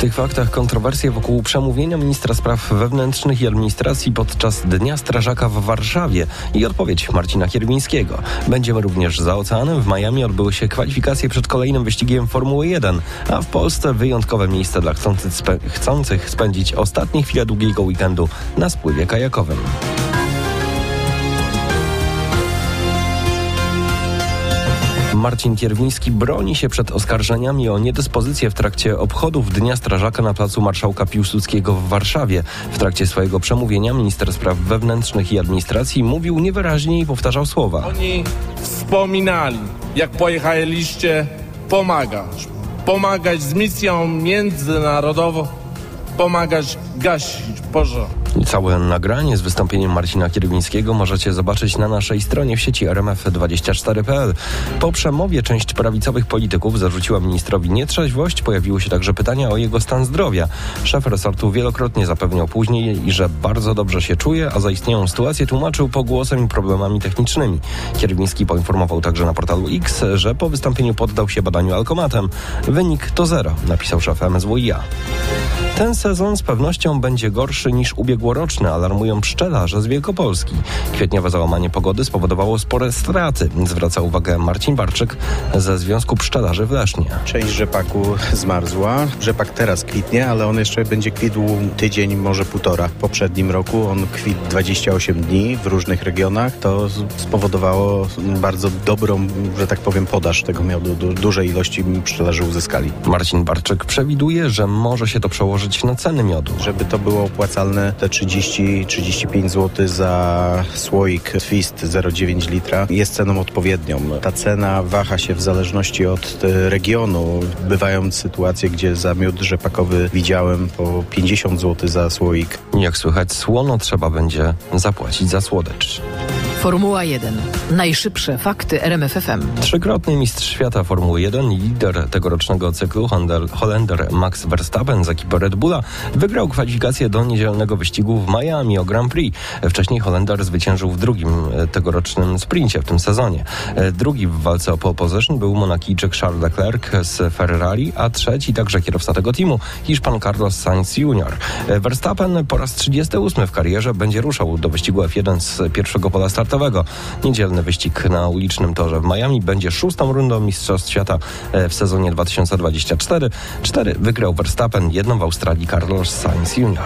tych faktach kontrowersje wokół przemówienia ministra spraw wewnętrznych i administracji podczas Dnia Strażaka w Warszawie i odpowiedź Marcina Kierwińskiego. Będziemy również za oceanem. W Miami odbyły się kwalifikacje przed kolejnym wyścigiem Formuły 1, a w Polsce wyjątkowe miejsce dla chcących spędzić ostatnie chwile długiego weekendu na spływie kajakowym. Marcin Kierwiński broni się przed oskarżeniami o niedyspozycję w trakcie obchodów Dnia Strażaka na placu Marszałka Piłsudskiego w Warszawie. W trakcie swojego przemówienia minister spraw wewnętrznych i administracji mówił niewyraźnie i powtarzał słowa. Oni wspominali, jak pojechaliście pomagać z misją międzynarodową, pomagać gasić pożar. Całe nagranie z wystąpieniem Marcina Kierwińskiego możecie zobaczyć na naszej stronie w sieci rmf24.pl. Po przemowie część prawicowych polityków zarzuciła ministrowi nietrzeźwość. Pojawiły się także pytania o jego stan zdrowia. Szef resortu wielokrotnie zapewniał później, że bardzo dobrze się czuje, a zaistniałą sytuację tłumaczył pogłosem i problemami technicznymi. Kierwiński poinformował także na portalu X, że po wystąpieniu poddał się badaniu alkomatem. Wynik to 0, napisał szef MSWiA. Ten sezon z pewnością będzie gorszy niż ubiegłoroczny, alarmują pszczelarze z Wielkopolski. Kwietniowe załamanie pogody spowodowało spore straty, zwraca uwagę Marcin Barczyk ze Związku Pszczelarzy w Lesznie. Część rzepaku zmarzła. Rzepak teraz kwitnie, ale on jeszcze będzie kwitł tydzień, może półtora. W poprzednim roku on kwitł 28 dni w różnych regionach. To spowodowało bardzo dobrą, że tak powiem, podaż tego miodu. Dużej ilości pszczelarzy uzyskali. Marcin Barczyk przewiduje, że może się to przełożyć na ceny miodu. Żeby to było opłacalne, te 30-35 zł za słoik Twist 0,9 litra jest ceną odpowiednią. Ta cena waha się w zależności od regionu. Bywają sytuacje, gdzie za miód rzepakowy widziałem po 50 zł za słoik. Jak słychać, słono trzeba będzie zapłacić za słodycz. Formuła 1. Najszybsze fakty RMF FM. Trzykrotny mistrz świata Formuły 1 i lider tegorocznego cyklu Holender Max Verstappen z ekipy Red Bulla wygrał kwalifikacje do niedzielnego wyścigu w Miami o Grand Prix. Wcześniej Holender zwyciężył w drugim tegorocznym sprincie w tym sezonie. Drugi w walce o pole position był Monakijczyk Charles Leclerc z Ferrari, a trzeci także kierowca tego teamu, Hiszpan Carlos Sainz Jr. Verstappen po raz 38 w karierze będzie ruszał do wyścigu F1 z pierwszego pola startowego. Niedzielny wyścig na ulicznym torze w Miami będzie 6. rundą Mistrzostw Świata w sezonie 2024. 4 wygrał Verstappen, 1 w Australii Carlos Sainz Jr.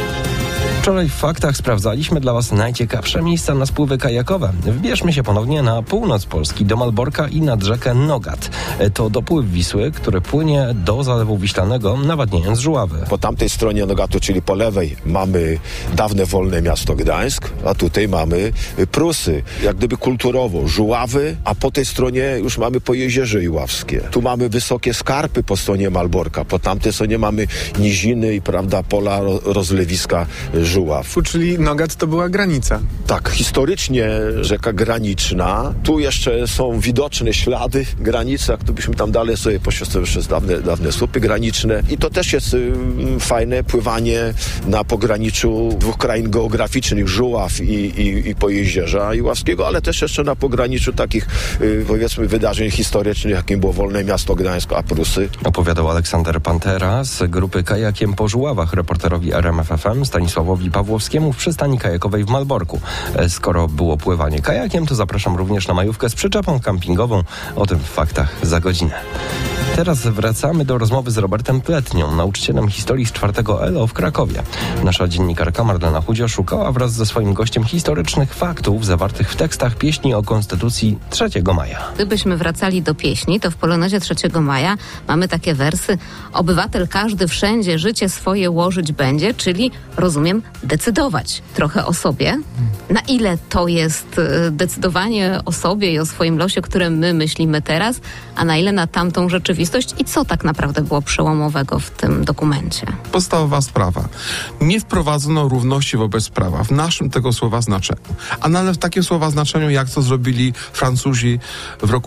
Wczoraj w faktach sprawdzaliśmy dla Was najciekawsze miejsca na spływy kajakowe. Wybierzmy się ponownie na północ Polski, do Malborka i nad rzekę Nogat. To dopływ Wisły, który płynie do Zalewu Wiślanego, nawadniając Żuławy. Po tamtej stronie Nogatu, czyli po lewej, mamy dawne wolne miasto Gdańsk, a tutaj mamy Prusy. Jak gdyby kulturowo Żuławy, a po tej stronie już mamy Pojezierze Iławskie. Tu mamy wysokie skarpy po stronie Malborka, po tamtej stronie mamy niziny i pola rozlewiska Żuław. Czyli Nogat to była granica. Tak, historycznie rzeka graniczna. Tu jeszcze są widoczne ślady granicy, a gdybyśmy tam dalej sobie poszli, to jeszcze dawne słupy graniczne. I to też jest fajne pływanie na pograniczu dwóch krain geograficznych, Żuław i Pojezierza Iławskiego, ale też jeszcze na pograniczu takich, powiedzmy, wydarzeń historycznych, jakim było Wolne Miasto Gdańsk, a Prusy. Opowiadał Aleksander Pantera z grupy Kajakiem po Żuławach reporterowi RMF FM Stanisławowi Pawłowskiemu w przystani kajakowej w Malborku. Skoro było pływanie kajakiem, to zapraszam również na majówkę z przyczepą kampingową. O tym w faktach za godzinę. Teraz wracamy do rozmowy z Robertem Pletnią, nauczycielem historii z 4 ELO w Krakowie. Nasza dziennikarka Marlena Chudzio szukała wraz ze swoim gościem historycznych faktów zawartych w tekstach pieśni o Konstytucji 3 maja. Gdybyśmy wracali do pieśni, to w Polonezie 3 maja mamy takie wersy: obywatel każdy wszędzie życie swoje łożyć będzie, czyli, rozumiem, decydować trochę o sobie. Na ile to jest decydowanie o sobie i o swoim losie, które my myślimy teraz, a na ile na tamtą rzeczywistość i co tak naprawdę było przełomowego w tym dokumencie? Podstawowa sprawa. Nie wprowadzono równości wobec prawa w naszym tego słowa znaczeniu. A nawet w takim słowa znaczeniu, jak to zrobili Francuzi w roku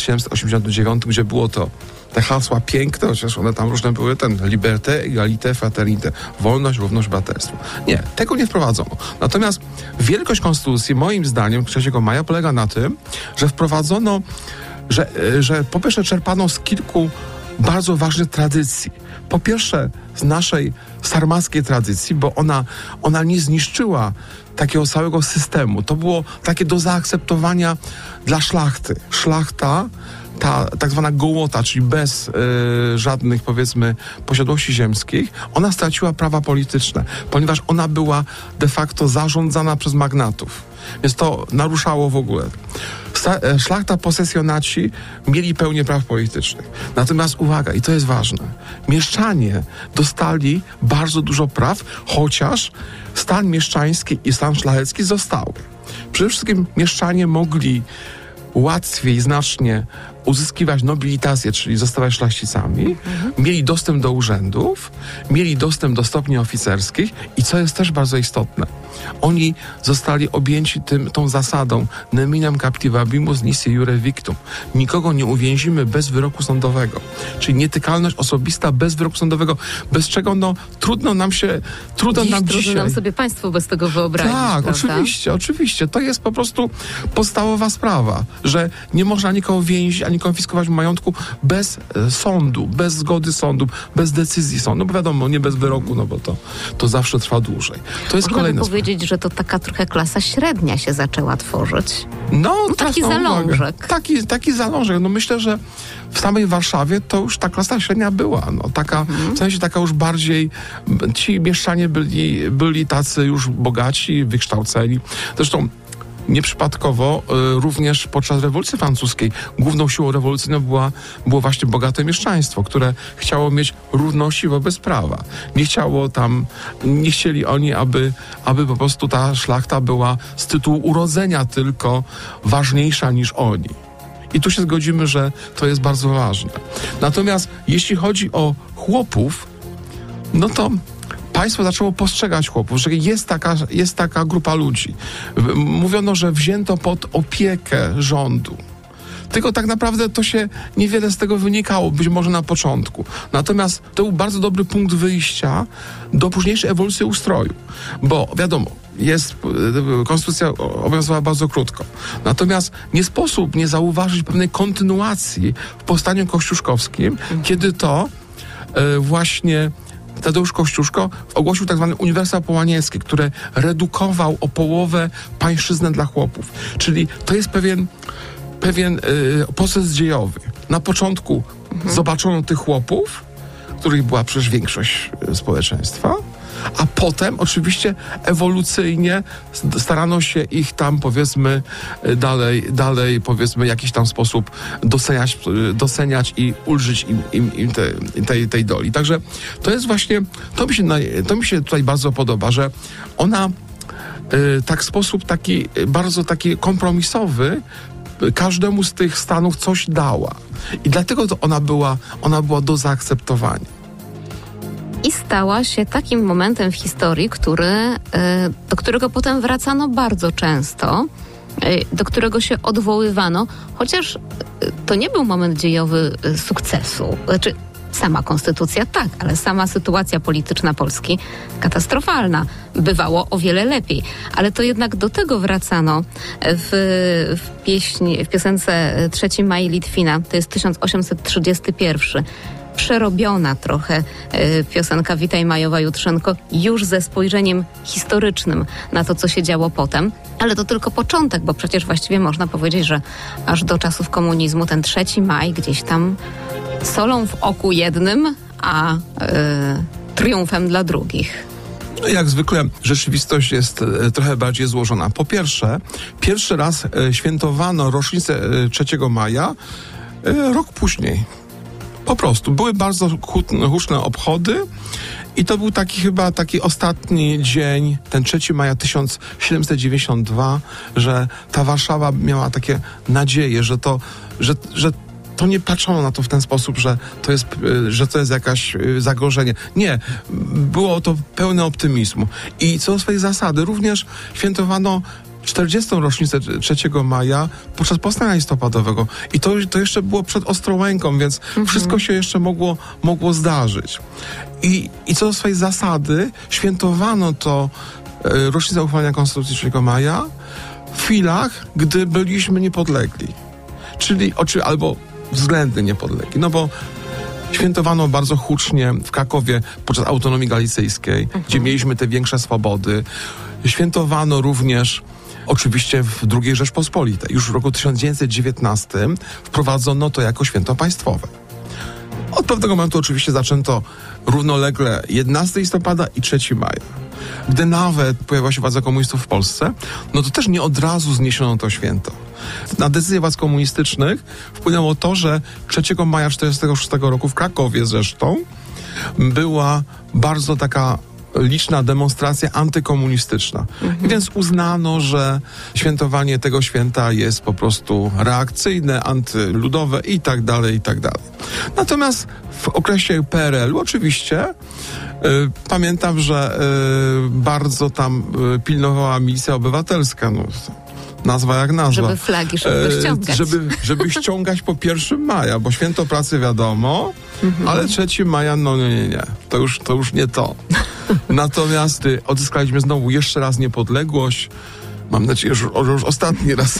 1789, gdzie było to te hasła piękne, chociaż one tam różne były, liberté, égalité, fraternité, wolność, równość, braterstwo. Nie, tego nie wprowadzono. Natomiast wielkość konstytucji, moim zdaniem, 3 maja polega na tym, że wprowadzono, że po pierwsze czerpano z kilku bardzo ważnych tradycji. Po pierwsze, z naszej sarmackiej tradycji, bo ona nie zniszczyła takiego całego systemu. To było takie do zaakceptowania dla szlachty. Szlachta, ta tak zwana gołota, czyli bez żadnych, powiedzmy, posiadłości ziemskich, ona straciła prawa polityczne, ponieważ ona była de facto zarządzana przez magnatów. Więc to naruszało w ogóle. Szlachta, posesjonaci mieli pełnię praw politycznych. Natomiast uwaga, i to jest ważne, mieszczanie dostali bardzo dużo praw, chociaż stan mieszczański i stan szlachecki zostały. Przede wszystkim mieszczanie mogli łatwiej znacznie uzyskiwać nobilitację, czyli zostawać szlachcicami, mieli dostęp do urzędów, mieli dostęp do stopni oficerskich i co jest też bardzo istotne, oni zostali objęci tą zasadą neminem captivabimus nisi iure victum. Nikogo nie uwięzimy bez wyroku sądowego. Czyli nietykalność osobista bez wyroku sądowego, bez czego trudno nam dzisiaj. Trudno nam sobie państwo bez tego wyobrazić. Tak, prawda? oczywiście. To jest po prostu podstawowa sprawa, że nie można nikogo więzić, ani konfiskować majątku bez sądu, bez zgody sądu, bez decyzji sądu. Bo wiadomo, nie bez wyroku, bo to zawsze trwa dłużej. To jest kolejna sprawa. Powiedzieć, że to taka trochę klasa średnia się zaczęła tworzyć. Taki zalążek. Taki zalążek. Myślę, że w samej Warszawie to już ta klasa średnia była. W sensie taka już bardziej, ci mieszczanie byli tacy już bogaci, wykształceni. Zresztą nieprzypadkowo również podczas rewolucji francuskiej główną siłą rewolucyjną było właśnie bogate mieszczaństwo, które chciało mieć równości wobec prawa. Nie chcieli oni, aby po prostu ta szlachta była z tytułu urodzenia tylko ważniejsza niż oni. I tu się zgodzimy, że to jest bardzo ważne. Natomiast jeśli chodzi o chłopów, to państwo zaczęło postrzegać chłopów, że jest taka grupa ludzi. Mówiono, że wzięto pod opiekę rządu. Tylko tak naprawdę to się niewiele z tego wynikało, być może na początku. Natomiast to był bardzo dobry punkt wyjścia do późniejszej ewolucji ustroju. Bo wiadomo, konstytucja obowiązywała bardzo krótko. Natomiast nie sposób nie zauważyć pewnej kontynuacji w powstaniu kościuszkowskim, kiedy to właśnie Tadeusz Kościuszko ogłosił tak zwany uniwersał połaniecki, który redukował o połowę pańszczyznę dla chłopów. Czyli to jest pewien proces dziejowy. Na początku zobaczono tych chłopów, których była przecież większość społeczeństwa, a potem oczywiście ewolucyjnie starano się ich tam, powiedzmy, dalej powiedzmy, w jakiś tam sposób doceniać i ulżyć im tej doli. Także to jest właśnie, to mi się tutaj bardzo podoba, że ona tak w sposób taki bardzo taki kompromisowy każdemu z tych stanów coś dała. I dlatego to ona była do zaakceptowania. I stała się takim momentem w historii, do którego potem wracano bardzo często, do którego się odwoływano, chociaż to nie był moment dziejowy sukcesu. Znaczy, sama konstytucja tak, ale sama sytuacja polityczna Polski katastrofalna. Bywało o wiele lepiej. Ale to jednak do tego wracano w piosence 3 Maj Litwina. To jest 1831. Przerobiona trochę piosenka Witaj Majowa Jutrzenko, już ze spojrzeniem historycznym na to, co się działo potem. Ale to tylko początek, bo przecież właściwie można powiedzieć, że aż do czasów komunizmu ten 3 maj gdzieś tam solą w oku jednym, a triumfem dla drugich. Jak zwykle rzeczywistość jest trochę bardziej złożona. Po pierwsze, pierwszy raz świętowano rocznicę 3 maja rok później. Po prostu. Były bardzo huczne obchody i to był taki ostatni dzień, ten 3 maja 1792, że ta Warszawa miała takie nadzieje, że to nie patrzono na to w ten sposób, że to jest jakaś zagrożenie. Nie. Było to pełne optymizmu. I co do swojej zasady, również świętowano 40. rocznicę 3 maja podczas powstania listopadowego. I to jeszcze było przed Ostrołęką, więc wszystko się jeszcze mogło zdarzyć. I co do swojej zasady, świętowano to rocznicę uchwalenia Konstytucji 3 maja w chwilach, gdy byliśmy niepodlegli. Czyli albo względnie niepodlegli. No bo Świętowano bardzo hucznie w Krakowie podczas autonomii galicyjskiej, gdzie mieliśmy te większe swobody. Świętowano również oczywiście w II Rzeczpospolitej. Już w roku 1919 wprowadzono to jako święto państwowe. Od pewnego momentu oczywiście zaczęto równolegle 11 listopada i 3 maja. Gdy nawet pojawiła się władza komunistów w Polsce, no to też nie od razu zniesiono to święto. Na decyzję władz komunistycznych wpłynęło to, że 3 maja 1946 roku w Krakowie zresztą była bardzo taka liczna demonstracja antykomunistyczna. I więc uznano, że świętowanie tego święta jest po prostu reakcyjne, antyludowe i tak dalej, i tak dalej. Natomiast w okresie PRL-u oczywiście pamiętam, że bardzo tam pilnowała milicja obywatelska. No, nazwa jak nazwa. Żeby flagi szybko ściągać. Żeby ściągać po 1 maja, bo święto pracy wiadomo, ale 3 maja, no nie. To już nie to. Natomiast odzyskaliśmy znowu jeszcze raz niepodległość. Mam nadzieję, że już ostatni raz.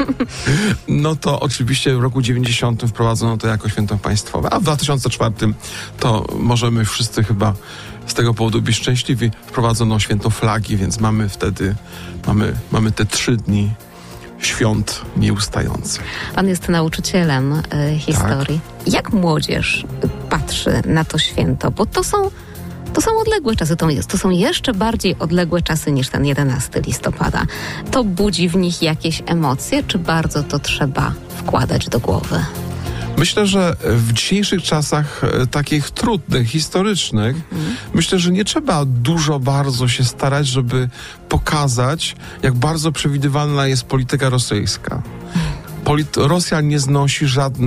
No to oczywiście w roku 90 wprowadzono to jako święto państwowe, a w 2004 to możemy wszyscy chyba z tego powodu być szczęśliwi. Wprowadzono święto flagi, więc mamy wtedy mamy te 3 dni świąt nieustających. Pan jest nauczycielem historii. Tak. Jak młodzież patrzy na to święto? Bo to są odległe czasy, to są jeszcze bardziej odległe czasy niż ten 11 listopada. To budzi w nich jakieś emocje, czy bardzo to trzeba wkładać do głowy? Myślę, że w dzisiejszych czasach takich trudnych, historycznych, myślę, że nie trzeba bardzo się starać, żeby pokazać, jak bardzo przewidywalna jest polityka rosyjska. Rosja nie znosi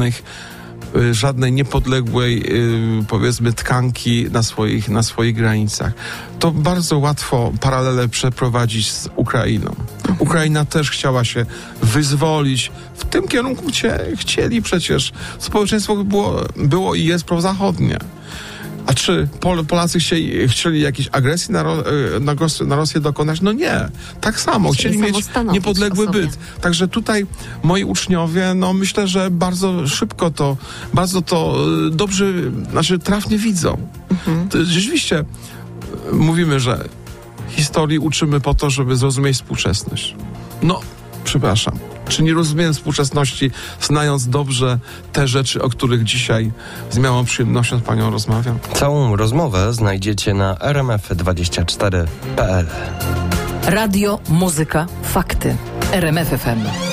żadnej niepodległej, powiedzmy, tkanki na swoich granicach. To bardzo łatwo paralele przeprowadzić z Ukrainą. Ukraina też chciała się wyzwolić. W tym kierunku chcieli przecież. Społeczeństwo było i jest prozachodnie. A czy Polacy chcieli jakiejś agresji na Rosję dokonać? No nie. Tak samo. Chcieli mieć niepodległy byt. Także tutaj moi uczniowie, no myślę, że bardzo szybko bardzo to dobrze, trafnie widzą. Rzeczywiście mówimy, że historii uczymy po to, żeby zrozumieć współczesność. No, przepraszam. Czy nie rozumiem współczesności, znając dobrze te rzeczy, o których dzisiaj z miałą przyjemnością z panią rozmawiam? Całą rozmowę znajdziecie na rmf24.pl. Radio, muzyka, fakty. RMF FM.